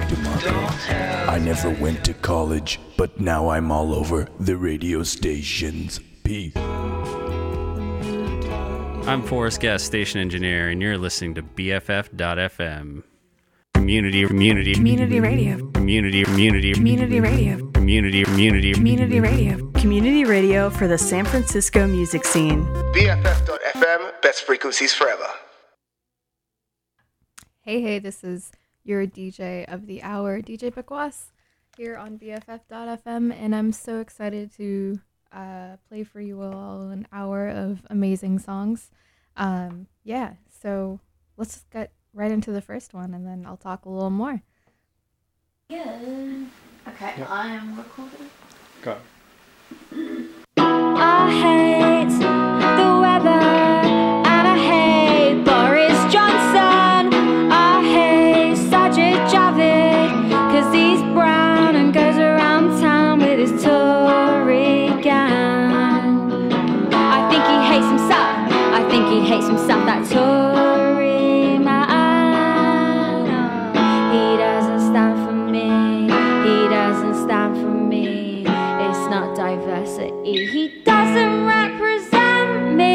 DeMarco. I never went to college, but now I'm all over the radio stations. Peace. I'm Forrest Guest, station engineer, and you're listening to BFF.FM. Community radio. Community radio. Community radio. Community radio. Community radio for the San Francisco music scene. BFF.FM, best frequencies forever. Hey, this is your DJ of the hour, DJ Pequas, here on BFF.FM, and I'm so excited to play for you all an hour of amazing songs. So let's just get right into the first one, and then I'll talk a little more. Yeah. Okay, yep. I am recording. Go. I hate the weather, and I hate Boris Johnson. I hate Sajid Javid, 'cause he's brown and goes around town with his Tory gang. I think he hates himself. I think he hates himself, that Tory man. He doesn't stand for me. He doesn't stand for me. It's not diversity. He doesn't represent me.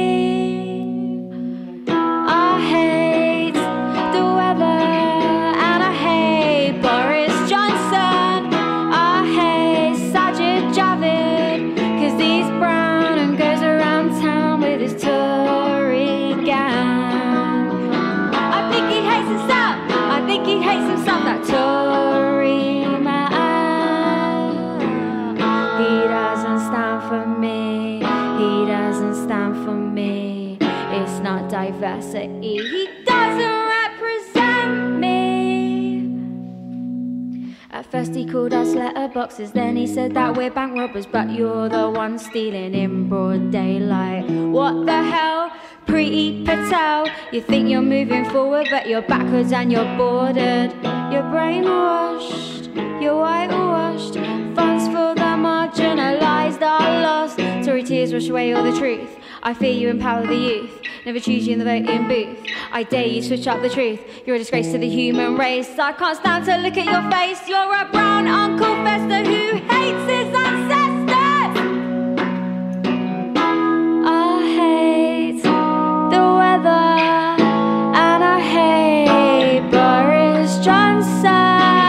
I hate the weather, and I hate Boris Johnson. I hate Sajid Javid, 'cause he's brown and goes around town with his Tory gang. I think he hates himself. I think he hates himself, that Tory man. He doesn't stand for me. He doesn't stand for me. It's not diversity. He doesn't represent me. At first he called us letterboxes, then he said that we're bank robbers, but you're the one stealing in broad daylight. What the hell? Preeti Patel, you think you're moving forward, but you're backwards and you're bordered. You're brainwashed, you're whitewashed. Funds for the marginalised are lost. Tory tears wash away all the truth. I fear you empower the youth. Never choose you in the voting booth. I dare you switch up the truth. You're a disgrace to the human race. I can't stand to look at your face. You're a brown Uncle Fester who hates his ancestors. I hate the weather, and I hate Boris Johnson.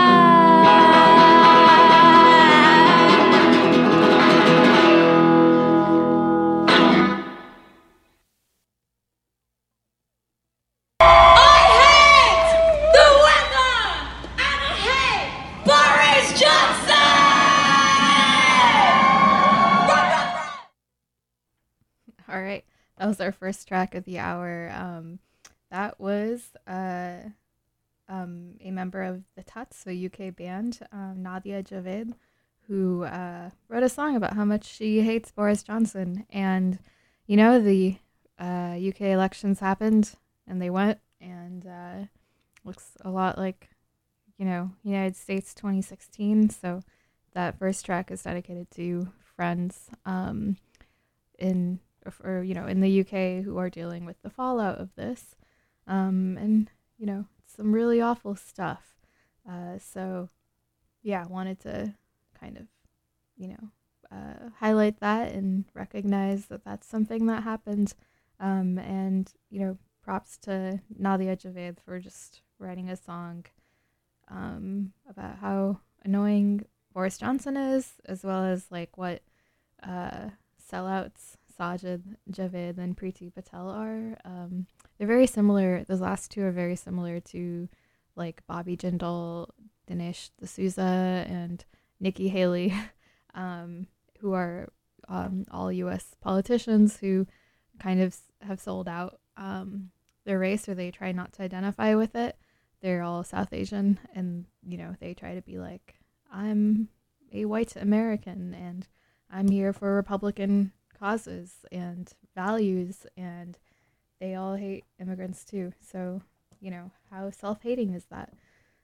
All right, that was our first track of the hour. That was a member of the Tuts, a UK band, Nadia Javed, who wrote a song about how much she hates Boris Johnson. And, you know, the UK elections happened, and they went, and looks a lot like, you know, United States 2016. So that first track is dedicated to friends in the UK who are dealing with the fallout of this. And, you know, some really awful stuff. So, yeah, wanted to kind of, highlight that and recognize that that's something that happened. And, you know, props to Nadia Javed for just writing a song about how annoying Boris Johnson is, as well as, like, what sellouts Sajid Javid and Preeti Patel are. They're very similar. Those last two are very similar to, like, Bobby Jindal, Dinesh D'Souza, and Nikki Haley, who are all U.S. politicians who kind of have sold out their race, or they try not to identify with it. They're all South Asian, and, you know, they try to be like, I'm a white American, and I'm here for Republican causes and values, and they all hate immigrants too. So, you know, how self-hating is that?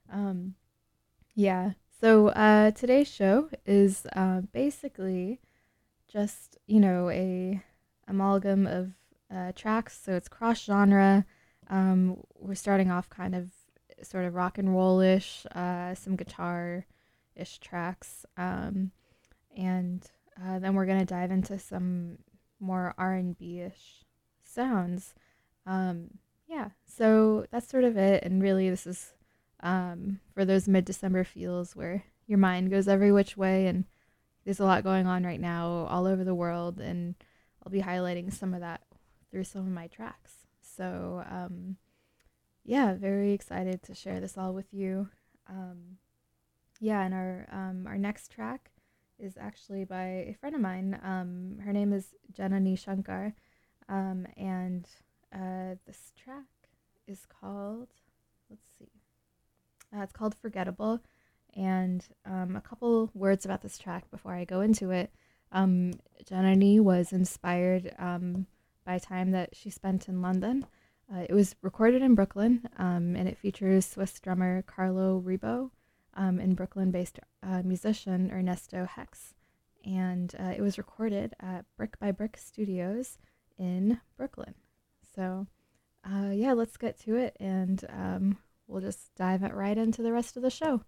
So today's show is basically just, you know, a amalgam of tracks. So it's cross genre. We're starting off kind of sort of rock and roll-ish, some guitar-ish tracks, and then we're gonna dive into some more R&B-ish sounds. So that's sort of it. And really, this is for those mid-December feels where your mind goes every which way, and there's a lot going on right now all over the world, and I'll be highlighting some of that through some of my tracks. So very excited to share this all with you. And our next track is actually by a friend of mine. Her name is Janani Shankar, and this track is called, it's called Forgettable. And a couple words about this track before I go into it. Janani was inspired by time that she spent in London. It was recorded in Brooklyn, and it features Swiss drummer Carlo Rebo and Brooklyn-based musician Ernesto Hex. And it was recorded at Brick by Brick Studios in Brooklyn. So, let's get to it, and we'll just dive right into the rest of the show.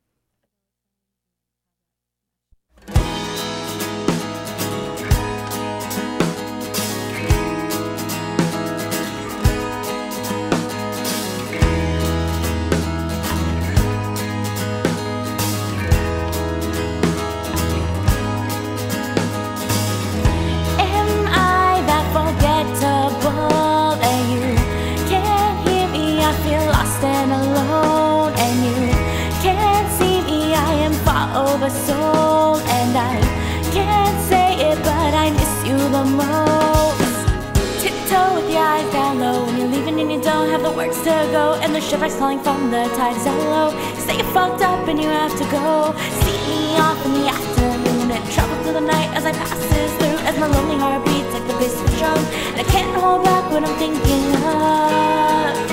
Oversold, and I can't say it, but I miss you the most. Tiptoe with your eyes down low when you're leaving and you don't have the works to go, and the shipwreck's calling from the tides down low. You say you're fucked up and you have to go. See me off in the afternoon and travel through the night as I passes through, as my lonely heart beats like the bass of a drum, and I can't hold back what I'm thinking of.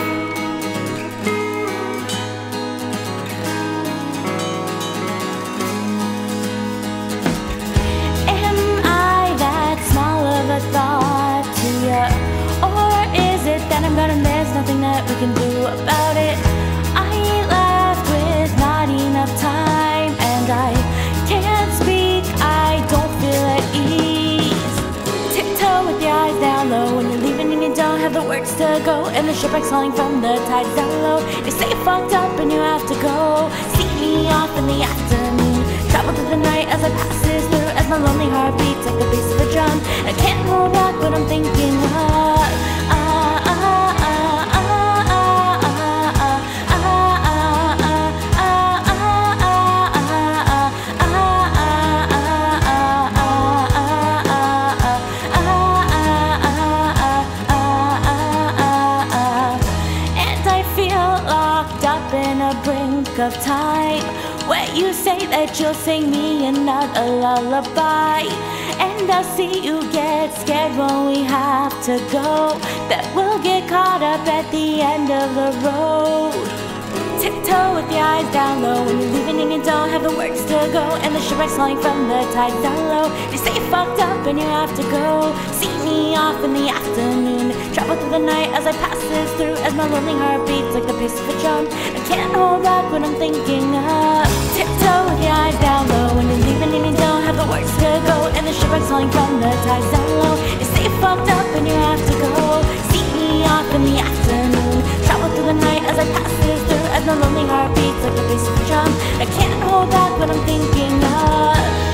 Thought to you, or is it that I'm gone and there's nothing that we can do about it? I ain't left with not enough time, and I can't speak, I don't feel at ease. Tiptoe with your eyes down low when you're leaving and you don't have the works to go, and the shipwreck's calling from the tides down low. You say you're fucked up and you have to go. See me off in the afternoon, travel through the night as I passes through, as my lonely heart beats like the bass of a drum. I can't hold back what I'm thinking of. And I feel locked up in a brink of time, where you say that you'll sing me another lullaby, and I'll see you get scared when we have to go, that we'll get caught up at the end of the road. Tiptoe with your eyes down low when you're leaving and you don't have the works to go, and the shipwreck's falling from the tides down low. You say you're fucked up and you have to go. See me off in the afternoon, travel through the night as I passes through, as my lonely heart beats like the pace of a drum. I can't hold back what I'm thinking of. Tiptoe with your eyes down low when you're leaving and you don't have the works to go, and the shipwreck's falling from the tides down low. You say you're fucked up and you have to go. See me off in the afternoon, travel through the night as I passes through, as my lonely heart beats like the bass of a drum. I can't hold back what I'm thinking of.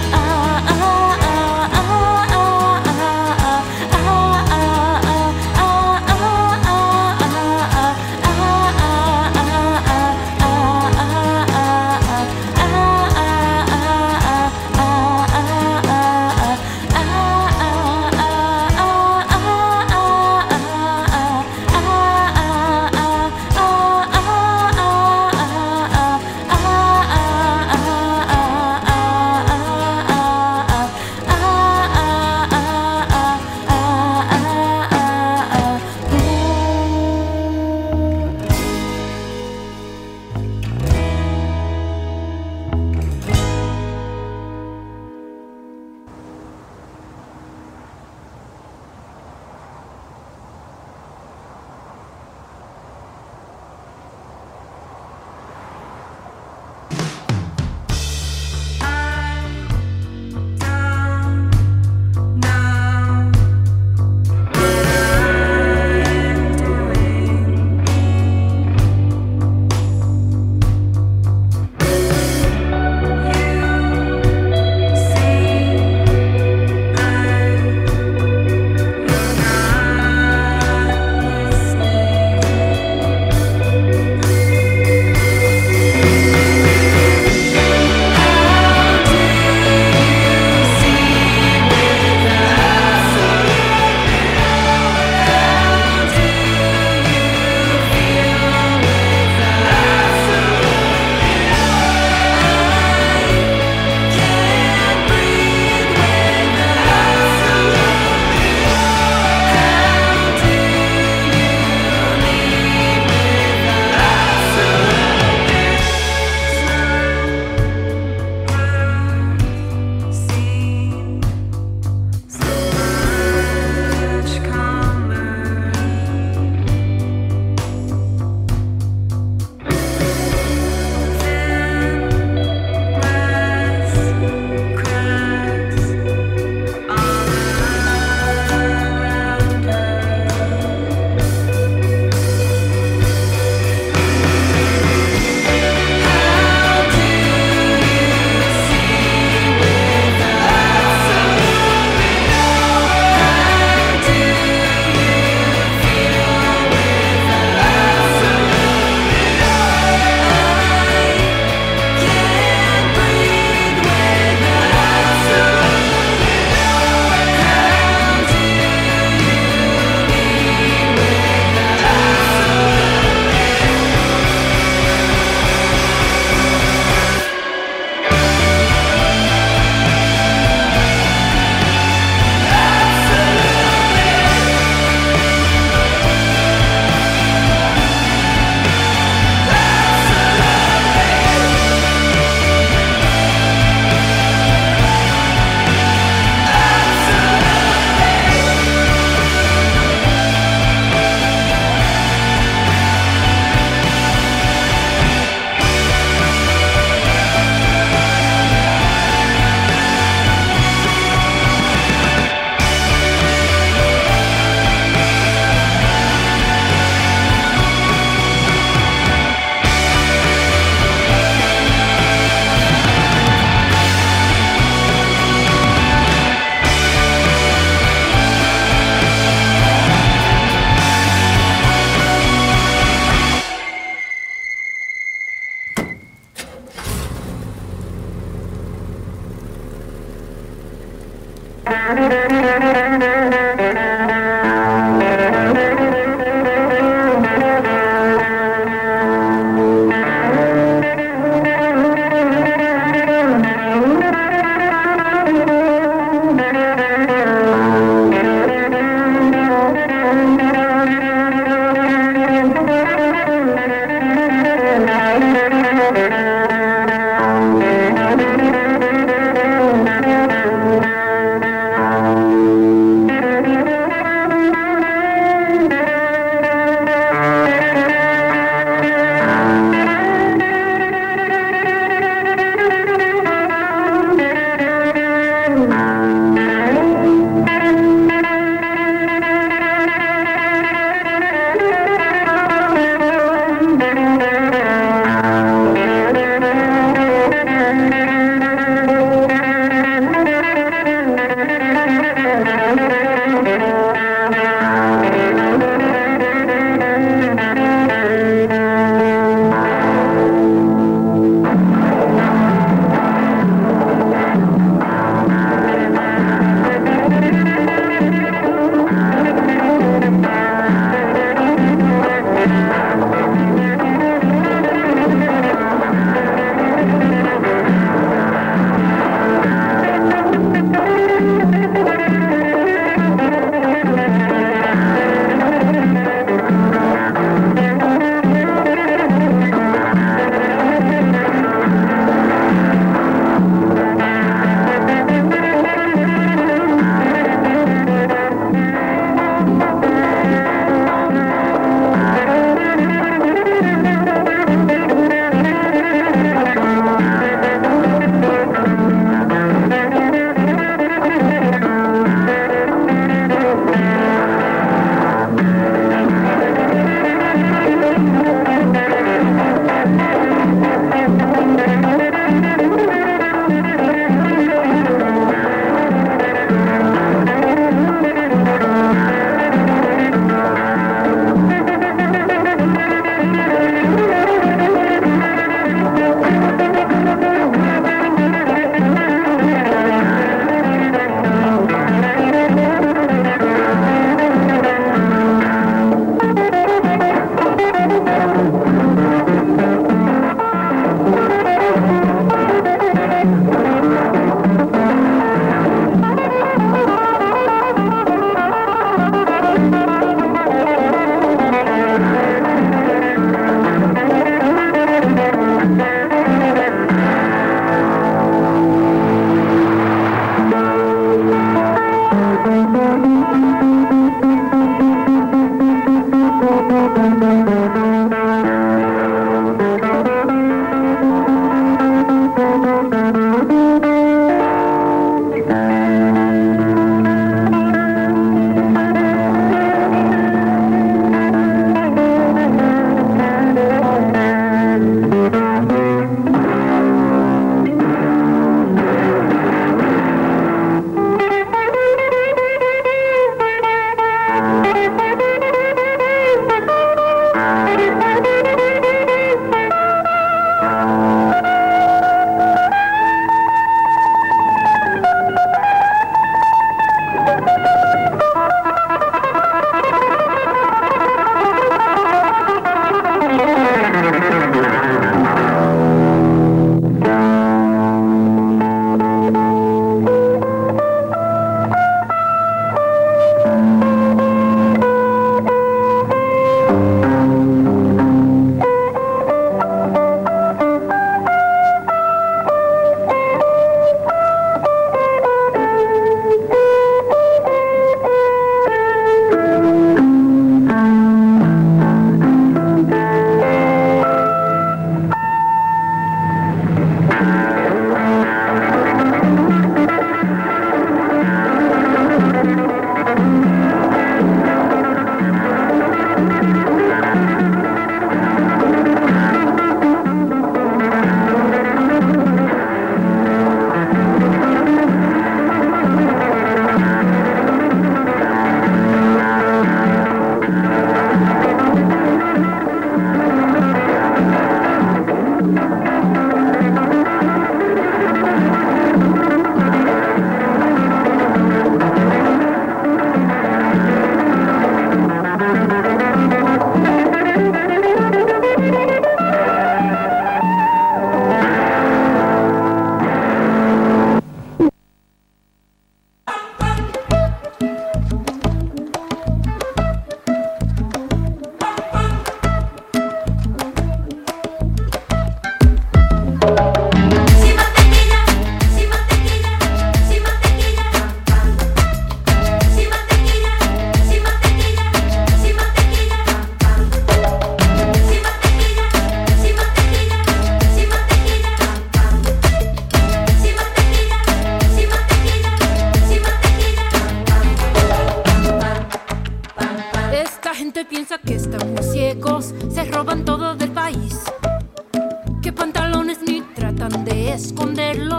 tratan de esconderlo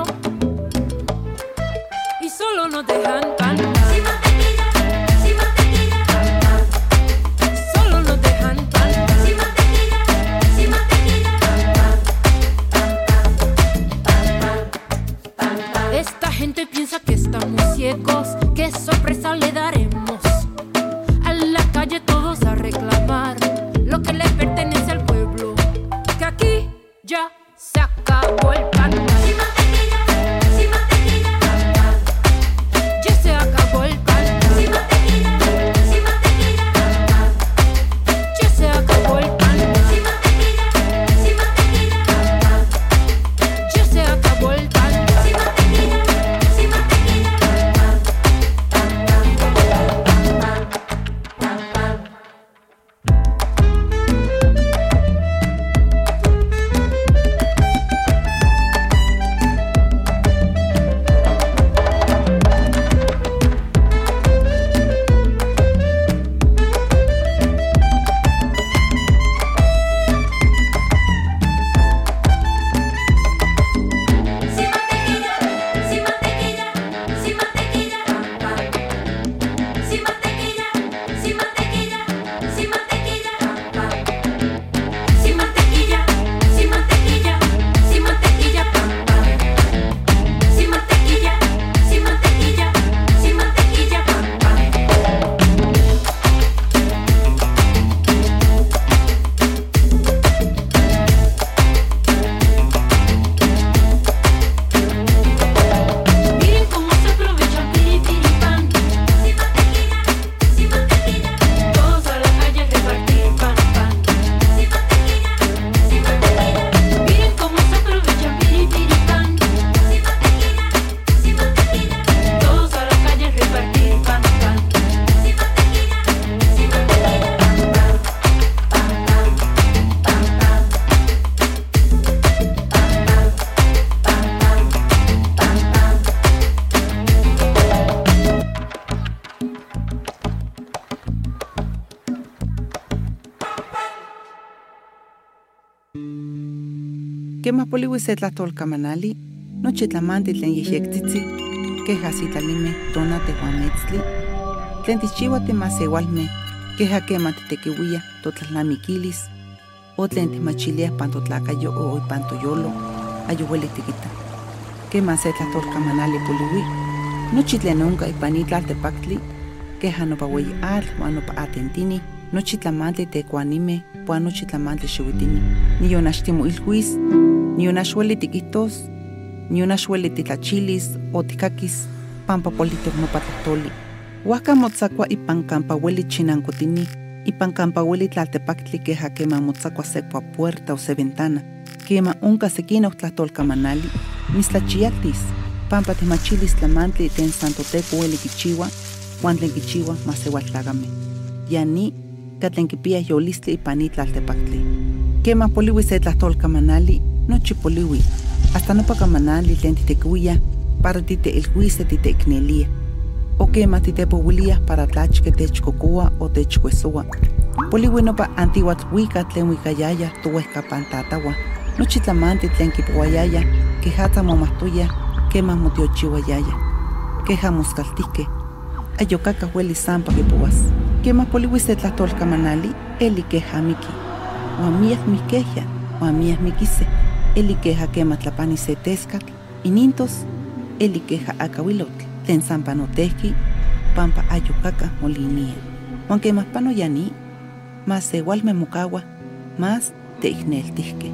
y solo nos dejan cantar. Sin mantequilla, sin mantequilla, solo nos dejan cantar. Sin mantequilla, sin mantequilla. Esta gente piensa que estamos ciegos, qué sorpresa le daremos. A la calle todos a reclamar lo que les pertenece al pueblo, que aquí ya se acabó el pan. Sin mantequilla, sin mantequilla, ya se acabó el pan. Sin mantequilla, sin mantequilla, ya se acabó el pan. Sin mantequilla, sin mantequilla, ya se acabó el pan. Sin mantequilla, sin mantequilla. Kema poliwise tlahtolkamanali, nochi tlamanti tlen yehyektitzi, keja sitlalime tona tehuametztli, tlen tichiwa temasewalme, keja kema titekiuia totlalnamikilis, o tlen timachilia pantotlakayo o pantoyolo, ayuweli tikita. Kema se tlahtolkamanali poliwi, nochi tlen onka ipanitlaltepaktli, keja nopa weyi atl, uan nopa atentini, nochi tlamantli tekuanime, puan nochi tlamantli xiuitini, niyonaxtimo ilhuis, niyonaxueli tikihtos, niyonaxueli titlachilis o tikakis, pampa politok nopa tlahtoli. Huajka motzakua ipan kampa ueli chinankotini, ipan kampa ueli tlaltepaktli keja kema motzakua se puerta o se ventana, kema onka sekinoh tlahtolkamanali, mislachialtis, pampa timachilis tlamantli ten santoteco ueli kichiua, uan tlen kichiua masewaltlagame. Yani katlen kipia yolistli ipan itlaltepaktli. Kema poliwi se tlahtolkamanali, nochi poliwi, hasta nopa kamanali tlen titekiuia para titeilhuise titeiknelia. O kema titepouilia para tlachke techkokoa o techkuesoa. Poliwi nopa antiuatl tlen uikayaya towehkapan tatawa, nochi tlamanti tlen kipouayaya, kejatza momahtoya, kema motiochiuayaya. Keja moskaltihke, ayokaka hueli sampa kipouas. Kema poliwi se tlahtolkamanali, eli keja miki. Uamiah mikehya, uamiah mikise, eli keja kema tlapani se teskatl, inintos, eli keja akawilotl, tlen sampa notehki, pampa ayokaka molinia. Huan kema pano yani, mas sewalme mokawa, mas teikneltihke.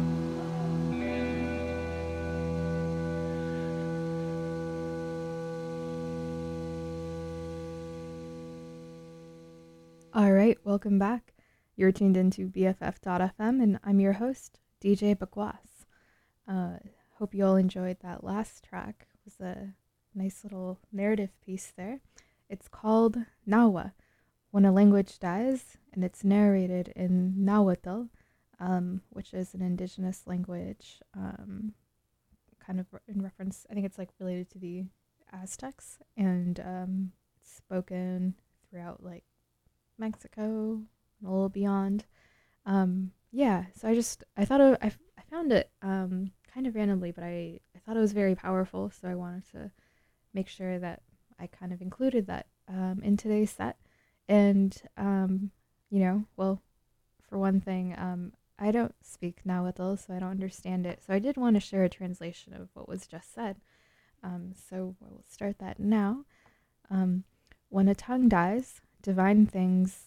All right, welcome back. You're tuned into BFF.FM, and I'm your host, DJ Bakwas. Hope you all enjoyed that last track. It was a nice little narrative piece there. It's called Nawa, When a Language Dies, and it's narrated in Nahuatl, which is an indigenous language, kind of in reference, I think it's like related to the Aztecs, and it's spoken throughout like Mexico and a little beyond. So I found it kind kind of randomly, but I thought it was very powerful, so I wanted to make sure that I kind of included that in today's set. And, well, for one thing, I don't speak Nahuatl, so I don't understand it. So I did want to share a translation of what was just said. So we'll start that now. When a tongue dies, divine things,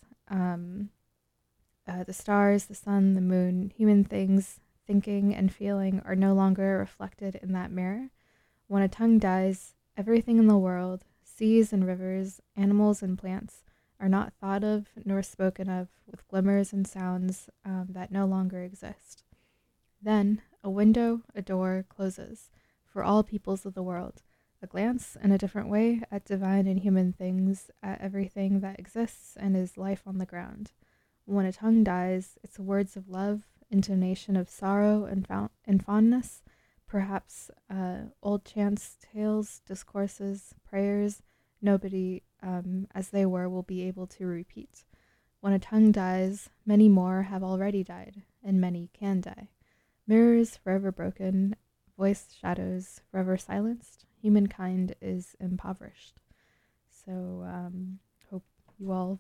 the stars, the sun, the moon, human things, thinking and feeling are no longer reflected in that mirror. When a tongue dies, everything in the world, seas and rivers, animals and plants, are not thought of nor spoken of with glimmers and sounds that no longer exist. Then a window, a door closes for all peoples of the world, a glance in a different way at divine and human things, at everything that exists and is life on the ground. When a tongue dies, its words of love, intonation of sorrow and fondness, perhaps old chants, tales, discourses, prayers, nobody, as they were, will be able to repeat. When a tongue dies, many more have already died, and many can die. Mirrors forever broken, voice shadows forever silenced, humankind is impoverished. So, hope you all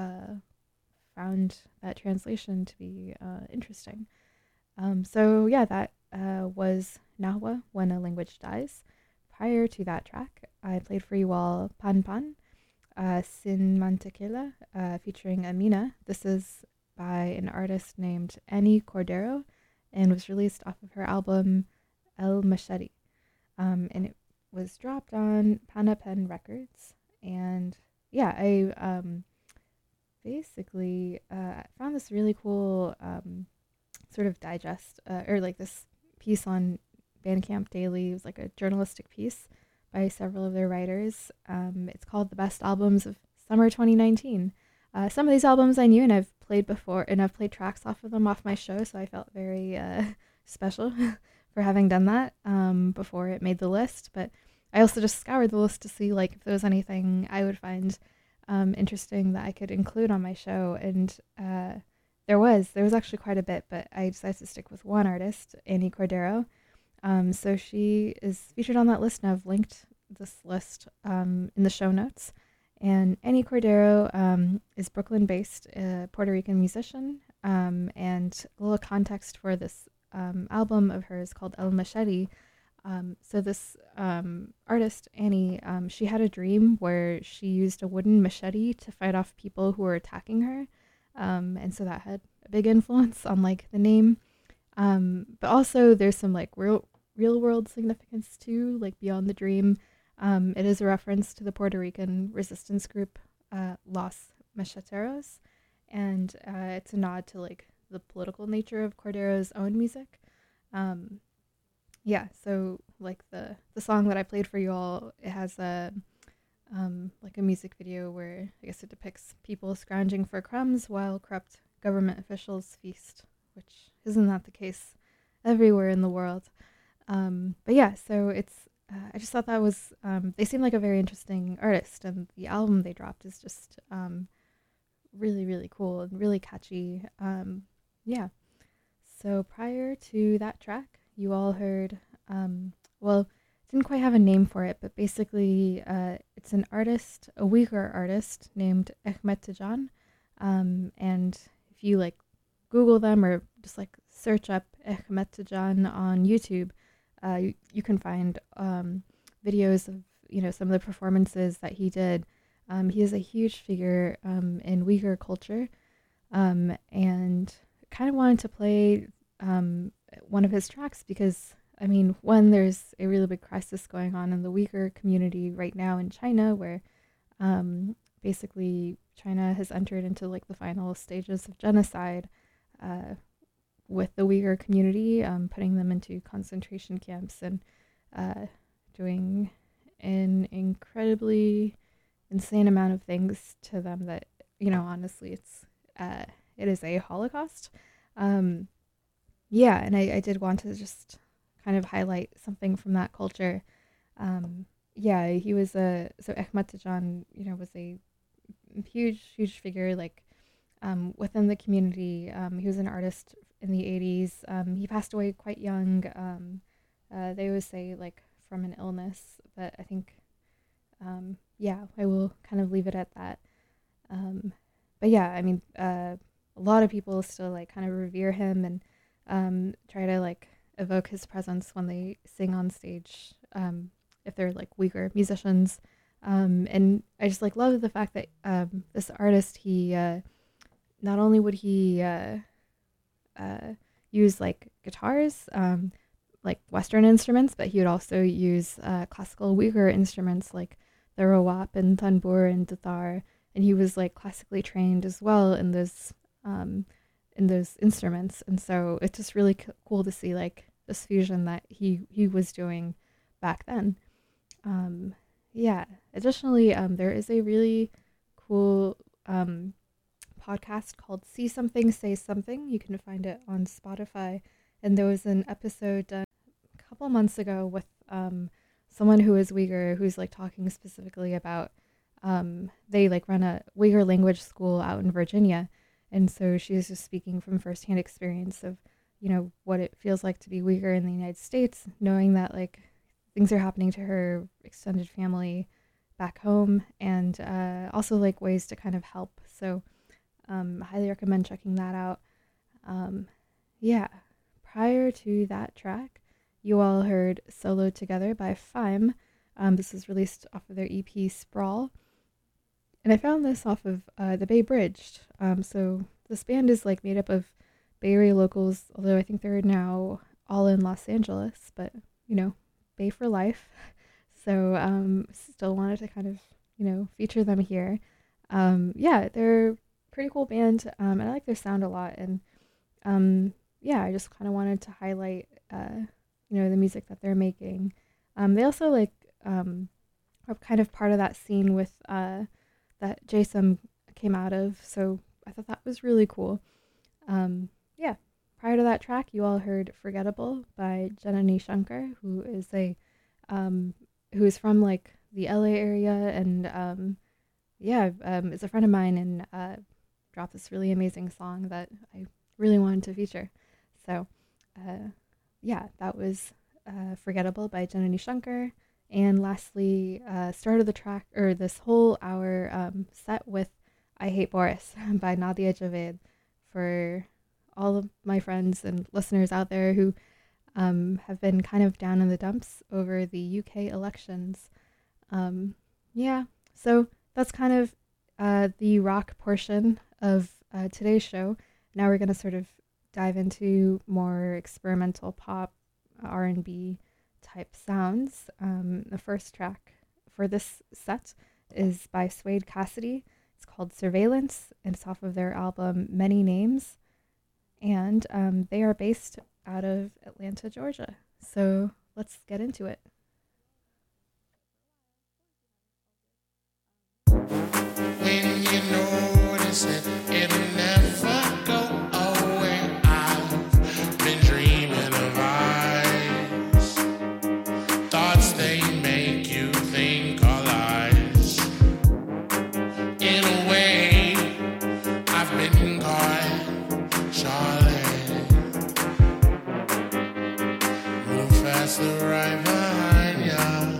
found that translation to be interesting. That was Nahua, When a Language Dies. Prior to that track, I played for you all Pan Pan, Sin Mantequilla, featuring Amina. This is by an artist named Annie Cordero and was released off of her album El Machete. And it was dropped on Panapen Records. And yeah, I basically found this really cool sort of digest, or like this piece on Bandcamp Daily. It was like a journalistic piece by several of their writers. It's called The Best Albums of Summer 2019. Some of these albums I knew and I've played before, and I've played tracks off of them off my show, so I felt very special for having done that before it made the list. But I also just scoured the list to see like if there was anything I would find interesting that I could include on my show, and there was actually quite a bit, but I decided to stick with one artist, Annie Cordero. So she is featured on that list, and I've linked this list in the show notes. And Annie Cordero is Brooklyn-based Puerto Rican musician, and a little context for this album of hers called El Machete. So this artist, Annie, she had a dream where she used a wooden machete to fight off people who were attacking her. And so that had a big influence on like the name. But also there's some like real world significance too, like beyond the dream. It is a reference to the Puerto Rican resistance group, Los Macheteros. And it's a nod to like the political nature of Cordero's own music. So like the song that I played for you all, it has a music video where I guess it depicts people scrounging for crumbs while corrupt government officials feast, which isn't that the case everywhere in the world. So it's I just thought that was they seem like a very interesting artist, and the album they dropped is just really, really cool and really catchy. So prior to that track, you all heard, didn't quite have a name for it, but basically it's an artist, a Uyghur artist named Ahmet Tijan. And if you like Google them or just like search up Ahmet Tijan on YouTube, you can find videos of, some of the performances that he did. He is a huge figure in Uyghur culture, and kind of wanted to play one of his tracks because, one, there's a really big crisis going on in the Uyghur community right now in China, where basically China has entered into like the final stages of genocide with the Uyghur community, putting them into concentration camps and doing an incredibly insane amount of things to them that, honestly, it is a Holocaust. And I did want to just kind of highlight something from that culture. He was so Ahmet Tijan, was a huge figure, like, within the community. He was an artist in the 80s. He passed away quite young, They always say like from an illness, but I think, yeah, I will kind of leave it at that. But yeah, I mean, a lot of people still like kind of revere him and try to like evoke his presence when they sing on stage, if they're like Uyghur musicians. And I just like love the fact that this artist, he not only would he use like guitars, like Western instruments, but he would also use classical Uyghur instruments like the rawap and tanbur and dutar, and he was like classically trained as well in those instruments. And so it's just really cool to see like this fusion that he was doing back then. Yeah. Additionally, there is a really cool podcast called See Something, Say Something. You can find it on Spotify. And there was an episode done a couple months ago with someone who is Uyghur, who's like talking specifically about they like run a Uyghur language school out in Virginia. And so she's just speaking from firsthand experience of, you know, what it feels like to be Uyghur in the United States, knowing that like things are happening to her extended family back home, and also like ways to kind of help. So highly recommend checking that out. Yeah, prior to that track, you all heard Solo Together by Fime. This was released off of their EP Sprawl. And I found this off of the Bay Bridged. So this band is like made up of Bay Area locals, although I think they're now all in Los Angeles, but you know, Bay for life. So still wanted to kind of, you know, feature them here. Yeah, they're a pretty cool band, and I like their sound a lot. And yeah, I just kind of wanted to highlight, you know, the music that they're making. They also like are kind of part of that scene with that Jason came out of. So I thought that was really cool. Yeah, prior to that track, you all heard Forgettable by Janani Shankar, who is from like the LA area, and yeah, is a friend of mine, and dropped this really amazing song that I really wanted to feature. So yeah, that was Forgettable by Janani Shankar. And lastly, started the track, or this whole hour set with I Hate Boris by Nadia Javed, for all of my friends and listeners out there who have been kind of down in the dumps over the UK elections. Yeah, so that's kind of the rock portion of today's show. Now we're going to sort of dive into more experimental pop, R&B type sounds. The first track for this set is by Suede Cassidy. It's called Surveillance, and it's off of their album Many Names. And they are based out of Atlanta, Georgia. So let's get into it. When you notice it, it'll never go away. I've been dreaming of eyes. Thoughts, they make you think all lies. In a way, I've been caught, Charlotte. Move faster right behind ya.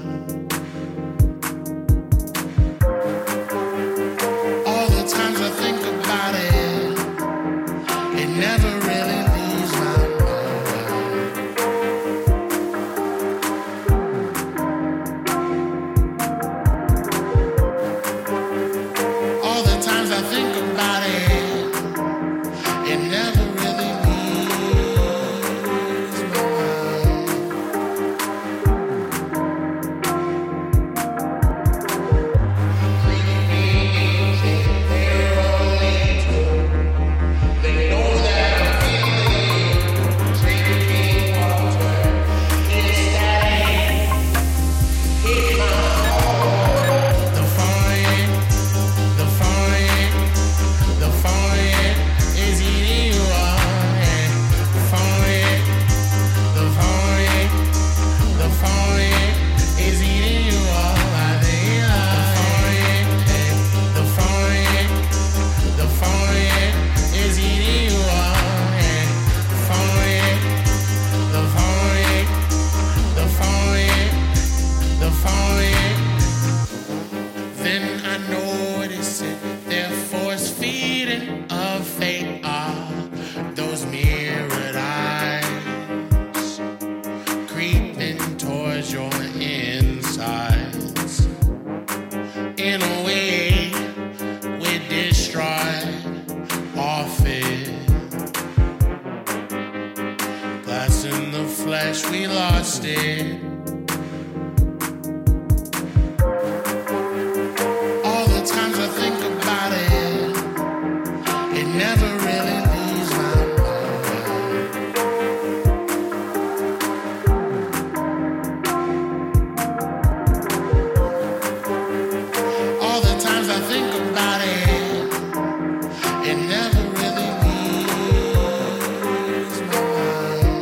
nights we lost it. All the times I think about it, it never really leaves my mind. All the times I think about it, it never really leaves my mind.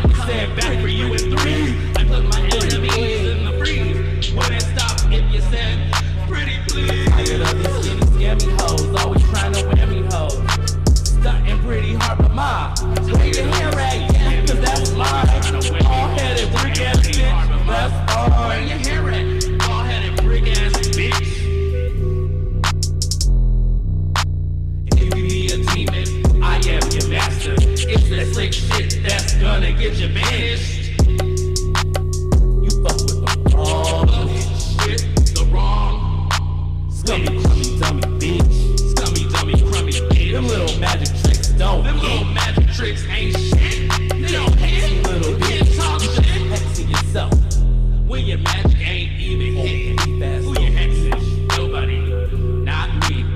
Back for you in 3. I put my enemies in the breeze. Wouldn't stop if you said Scummy, crummy, dummy, bitch. Scummy, dummy, crummy, bitch. Them little magic tricks don't Them little magic tricks ain't shit. They don't hit. Little bitch, talk shit. Hexing yourself. When your magic ain't even hit. Who you hexing? Nobody. Not me.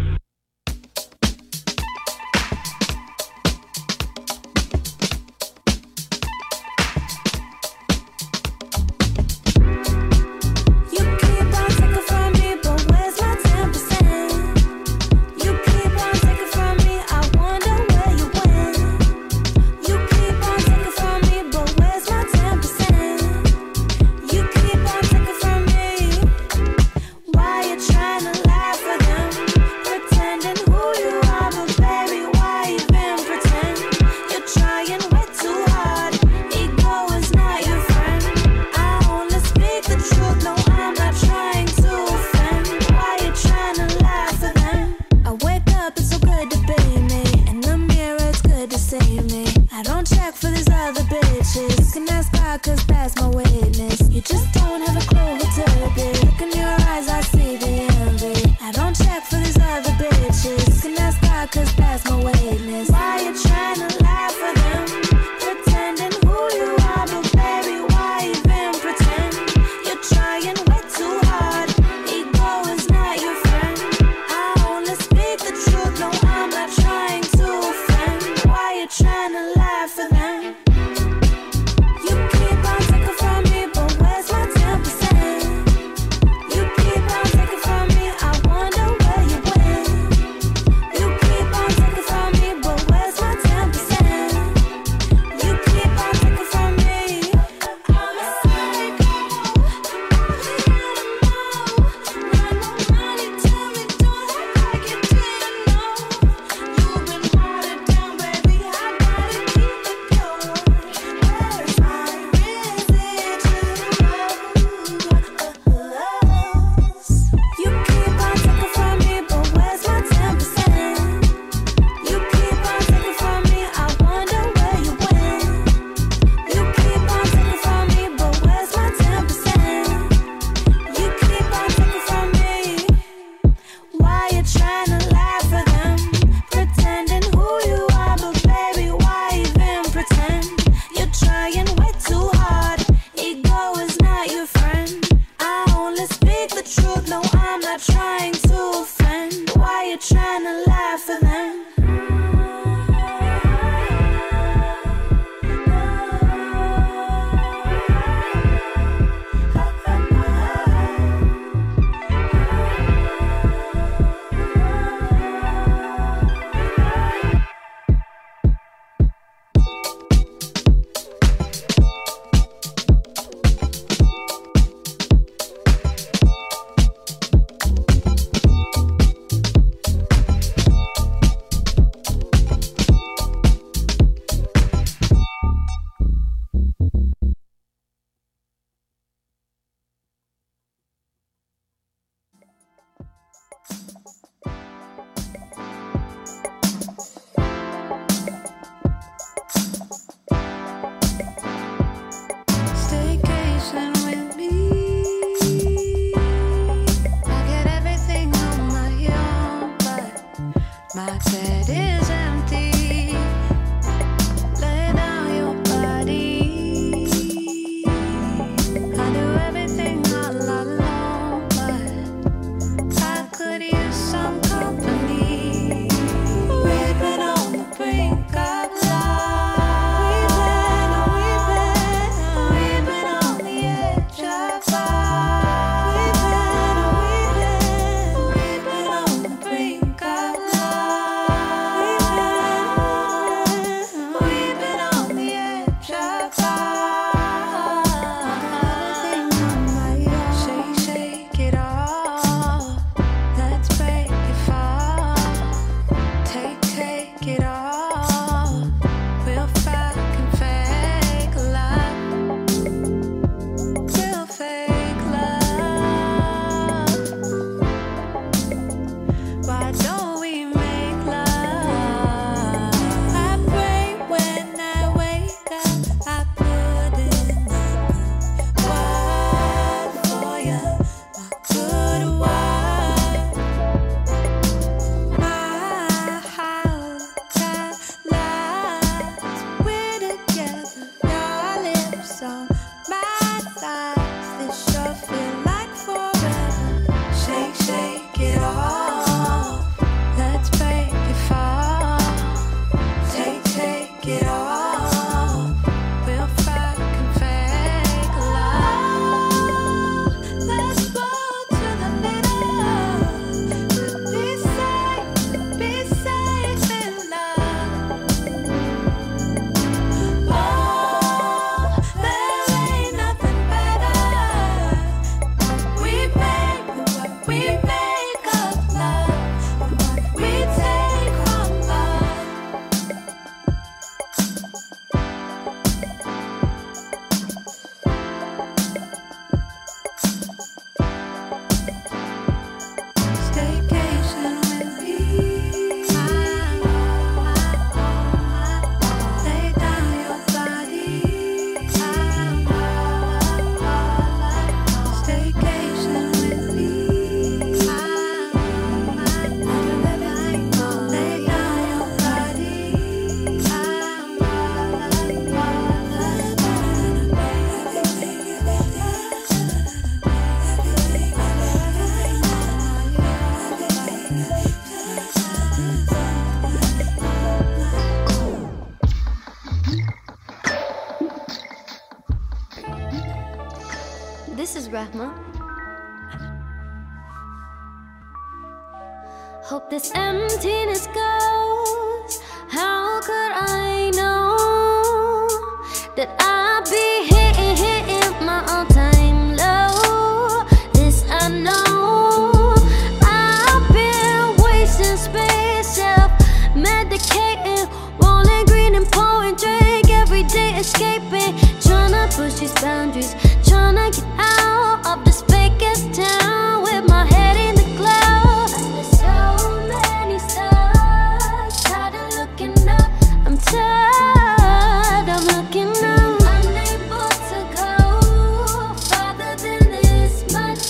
Hope this emptiness goes. How could I know that I'd be hitting my all-time low? This I know. I've been wasting space, self-medicating, rolling green and pouring drink every day, escaping, tryna push these boundaries, tryna get out of this fakest town with my head in the clouds. There's so many stars, tired of looking up. I'm tired of looking up. Unable to go farther than this much.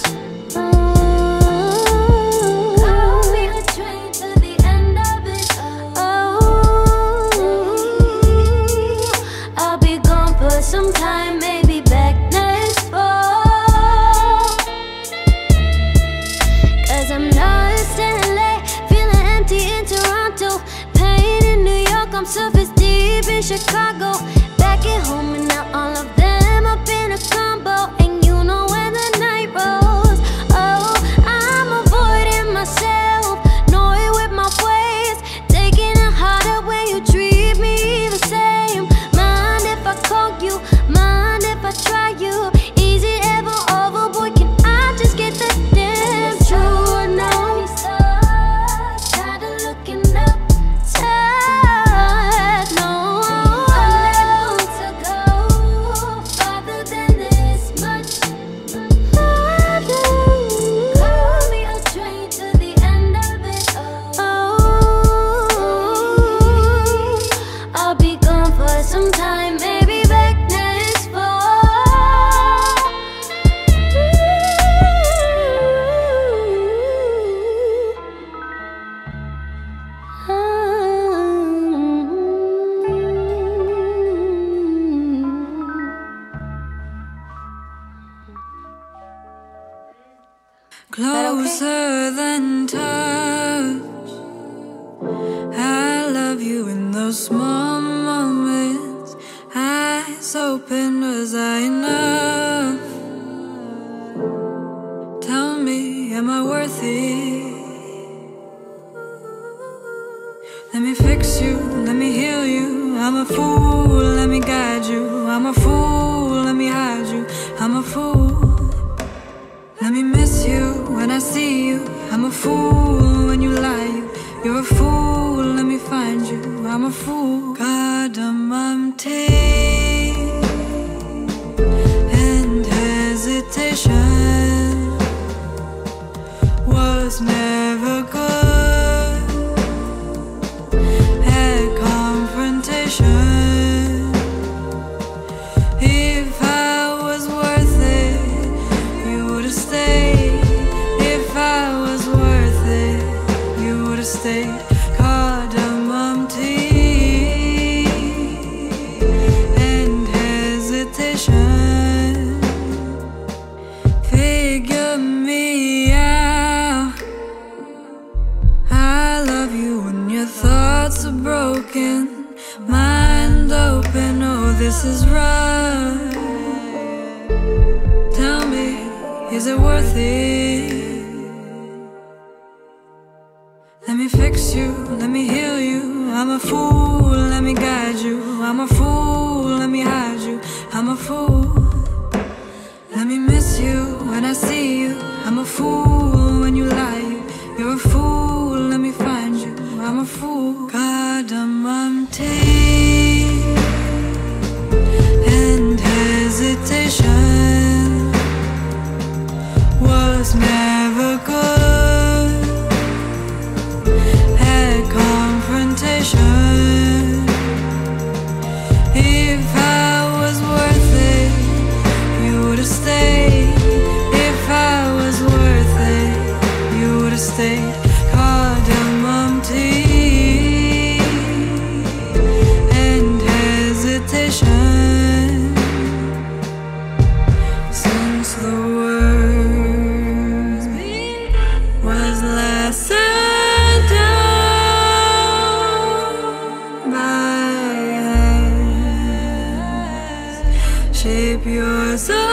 Call me a train to the end of it. I'll be gone for some time, maybe back next fall. 'Cause I'm lost in LA, feeling empty in Toronto, pain in New York, I'm surface deep in Chicago. Back at home and now all of them up in a combo. And you know when the night rolls, oh, I'm avoiding myself, knowing with my ways, taking it harder when you treat me the same. Mind if I call you, mind if I try you, is it ever over, boy, can I just get the damn truth? No, tired of looking up, tired, no. Unable to go farther than this much. Call me a train to the end of it. I'll be gone for some time, maybe back next fall. Closer than touch. I love you in those small moments. Eyes open, was I enough? Tell me, am I worth it? Let me fix you, let me heal you. I'm a fool, let me guide you. I'm a fool, let me hide you. I'm a fool. Let me miss you when I see you. I'm a fool when you lie. You're a fool, let me find you. I'm a fool. God, I'm empty and hesitation was never good at confrontation. If I was worth it, you would've stayed. If I was worth it, you would've stayed. God, I'm empty and hesitation. Figure me out. I love you when your thoughts are broken, mind open. Oh, this is right. Tell me, is it worth it? Let me fix you, let me heal you. I'm a fool, let me guide you. I'm a fool, let me hide you. I'm a fool. Let me miss you when I see you. I'm a fool when you lie. You're a fool, let me find you. I'm a fool. God, I'm empty and hesitation was never good at confrontation. If I was worth it, you would've stayed. If I was worth it, you would've stayed. God, I'm empty and hesitation. Since the word was last sent down by hands, shape yours around.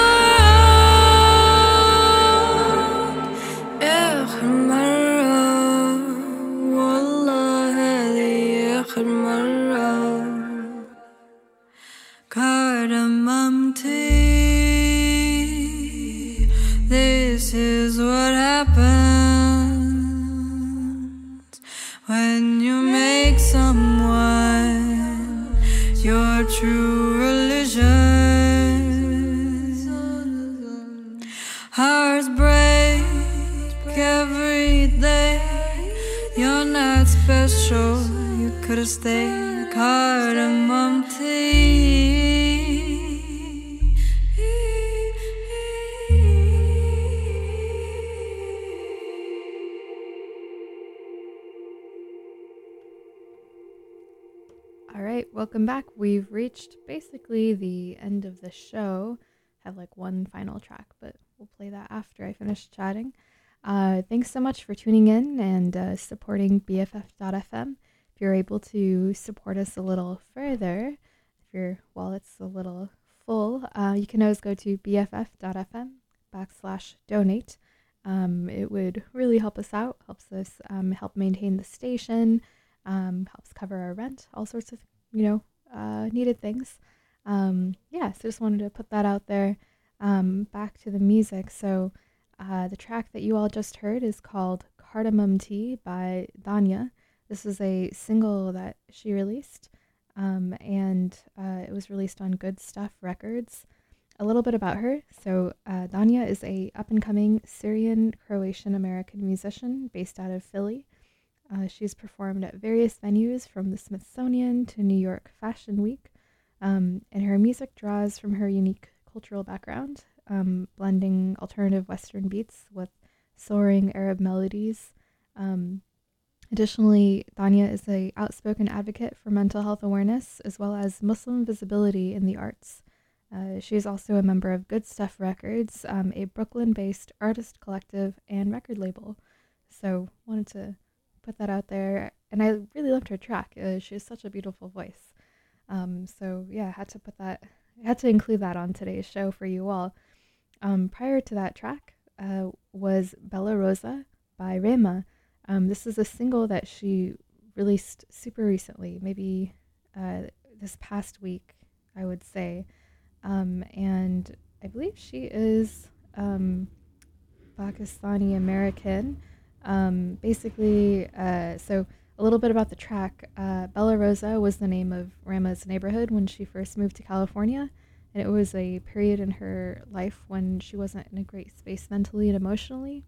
when you make someone your true religion. Hearts break every day. You're not special. You could have stayed cardamom tea. All right, welcome back. We've reached basically the end of the show. Have like one final track, but we'll play that after I finish chatting. Thanks so much for tuning in and supporting BFF.FM. If you're able to support us a little further, if your wallet's a little full, you can always go to BFF.FM/donate. It would really help us out, helps us help maintain the station, helps cover our rent, all sorts of, needed things. So just wanted to put that out there. Back to the music. So the track that you all just heard is called Cardamom Tea by Danya. This is a single that she released, and it was released on Good Stuff Records. A little bit about her. So Danya is a up-and-coming Syrian-Croatian-American musician based out of Philly. She's performed at various venues from the Smithsonian to New York Fashion Week, and her music draws from her unique cultural background, blending alternative Western beats with soaring Arab melodies. Additionally, Danya is an outspoken advocate for mental health awareness as well as Muslim visibility in the arts. She is also a member of Good Stuff Records, a Brooklyn-based artist collective and record label. So wanted to put that out there, and I really loved her track. She has such a beautiful voice. Had to include that on today's show for you all. Prior to that track was Bella Rosa by Rema. This is a single that she released super recently, maybe this past week, I would say. And I believe she is Pakistani American. So a little bit about the track. Bella Rosa was the name of Rema's neighborhood when she first moved to California, and it was a period in her life when she wasn't in a great space mentally and emotionally.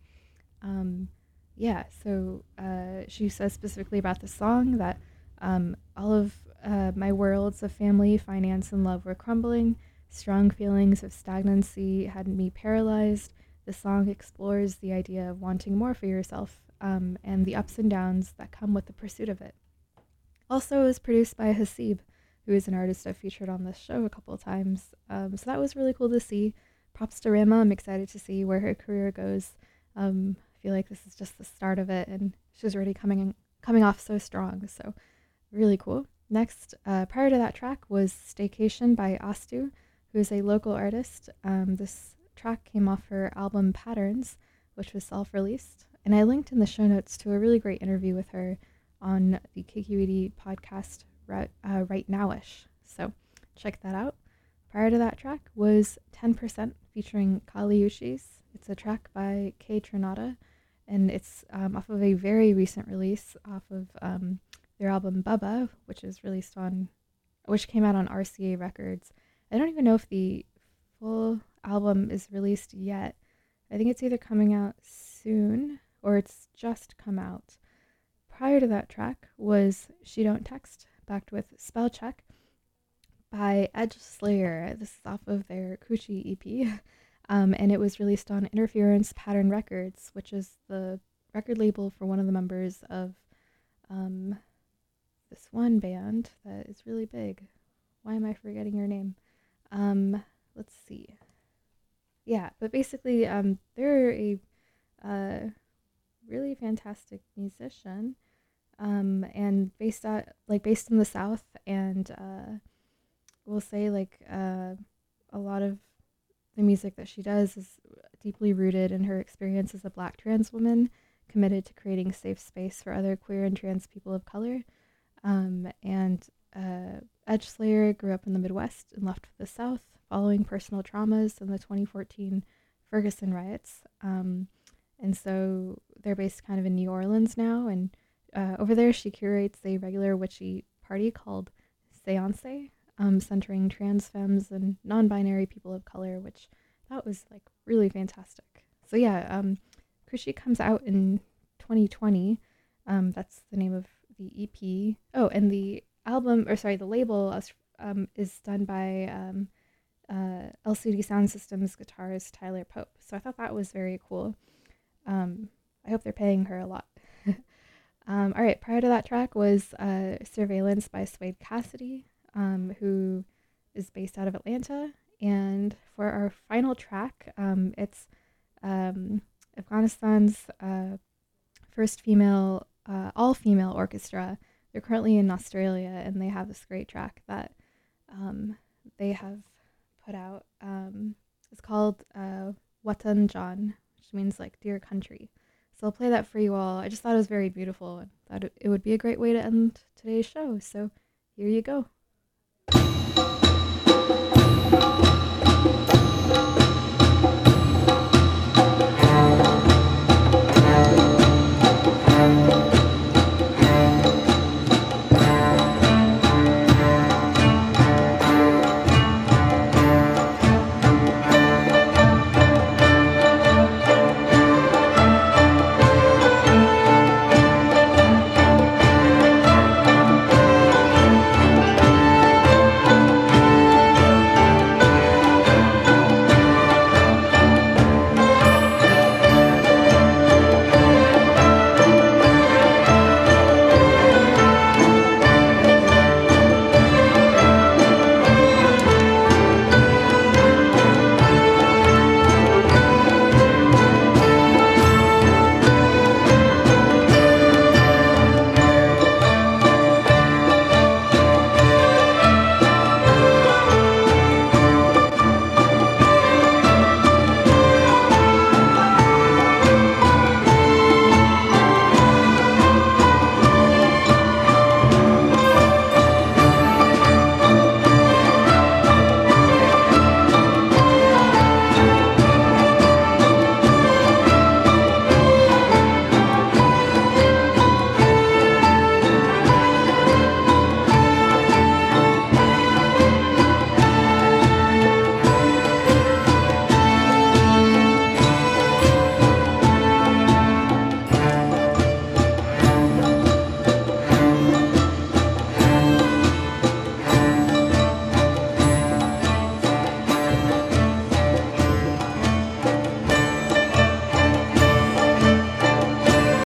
She says specifically about the song that all of my worlds of family, finance, and love were crumbling. Strong feelings of stagnancy had me paralyzed. The song explores the idea of wanting more for yourself and the ups and downs that come with the pursuit of it. Also, it was produced by Hasib, who is an artist I've featured on this show a couple of times. So that was really cool to see. Props to Rema. I'm excited to see where her career goes. I feel like this is just the start of it, and she's already coming off so strong. So really cool. Next, prior to that track was Staycation by Astu, who is a local artist. This track came off her album Patterns, which was self-released, and I linked in the show notes to a really great interview with her on the KQED podcast right now-ish. So check that out. Prior to that track was 10% featuring Kali Uchis. It's a track by K Trinata, and it's off of a very recent release off of their album Bubba, which came out on RCA Records. I don't even know if the full album is released yet. I think it's either coming out soon or it's just come out. Prior to that track was She Don't Text, backed with Spell Check by Edge Slayer. This is off of their Coochie EP, and it was released on Interference Pattern Records, which is the record label for one of the members of this one band that is really big. Why am I forgetting your name? Let's see. Yeah, but basically, they're a really fantastic musician, and based in the South, and we'll say a lot of the music that she does is deeply rooted in her experience as a Black trans woman, committed to creating safe space for other queer and trans people of color. Edge Slayer grew up in the Midwest and left for the South following personal traumas in the 2014 Ferguson riots. And so they're based kind of in New Orleans now, and over there, she curates a regular witchy party called Seance, centering trans femmes and non-binary people of color, which I thought was like really fantastic. So yeah, Kushi comes out in 2020. That's the name of the EP. Oh, and the label is done by LCD Sound Systems guitarist Tyler Pope. So I thought that was very cool. I hope they're paying her a lot. All right, prior to that track was Surveillance by Suede Cassidy, who is based out of Atlanta. And for our final track, it's Afghanistan's first all-female orchestra. They're currently in Australia, and they have this great track that they have put out. It's called Watan Jan, which means like dear country. So I'll play that for you all. I just thought it was very beautiful and thought it would be a great way to end today's show. So here you go.